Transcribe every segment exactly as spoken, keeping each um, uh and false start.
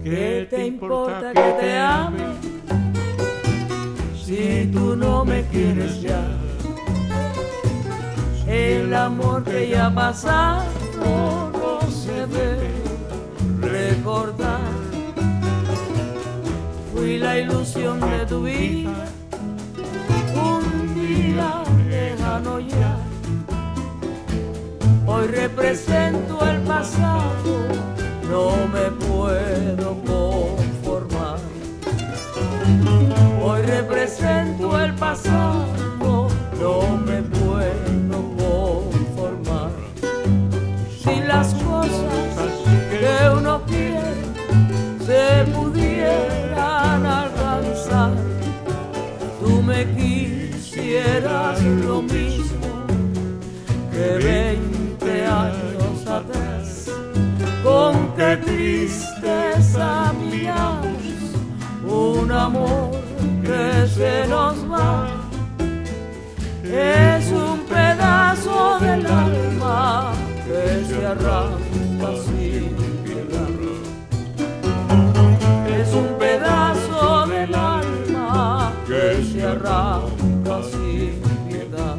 ¿Qué te importa que te ame si tú no me quieres ya? El amor que ya ha pasado no se debe recordar. Fui la ilusión de tu vida, un día lejano ya. Hoy represento el pasado, no me puedo conformar. Hoy represento el pasado, no me puedo conformar. Si las cosas que uno quiere se pudieran alcanzar, tú me quisieras lo mismo que veinte años atrás. Con qué tristeza miramos un amor que se nos va. Es un pedazo del alma que se arranca sin piedad. Es un pedazo del alma que se arranca sin piedad.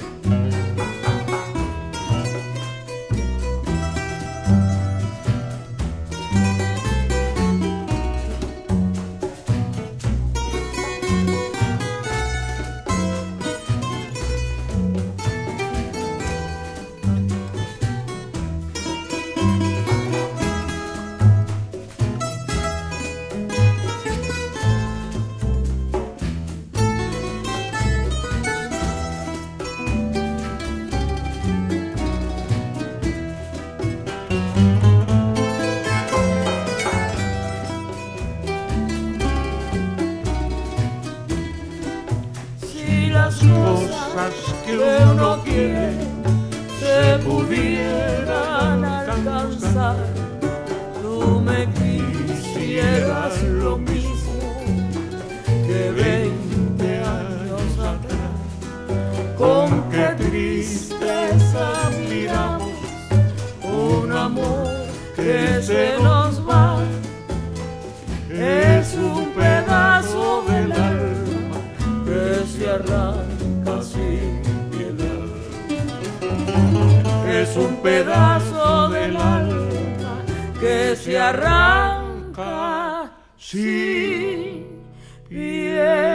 Las cosas que uno quiere se pudieran alcanzar, tú me quisieras lo mismo que veinte años atrás. Con qué tristeza miramos un amor que se nos va. Es un pedazo del alma que se arranca sin piedad. Es un pedazo del alma que se arranca sin piedad.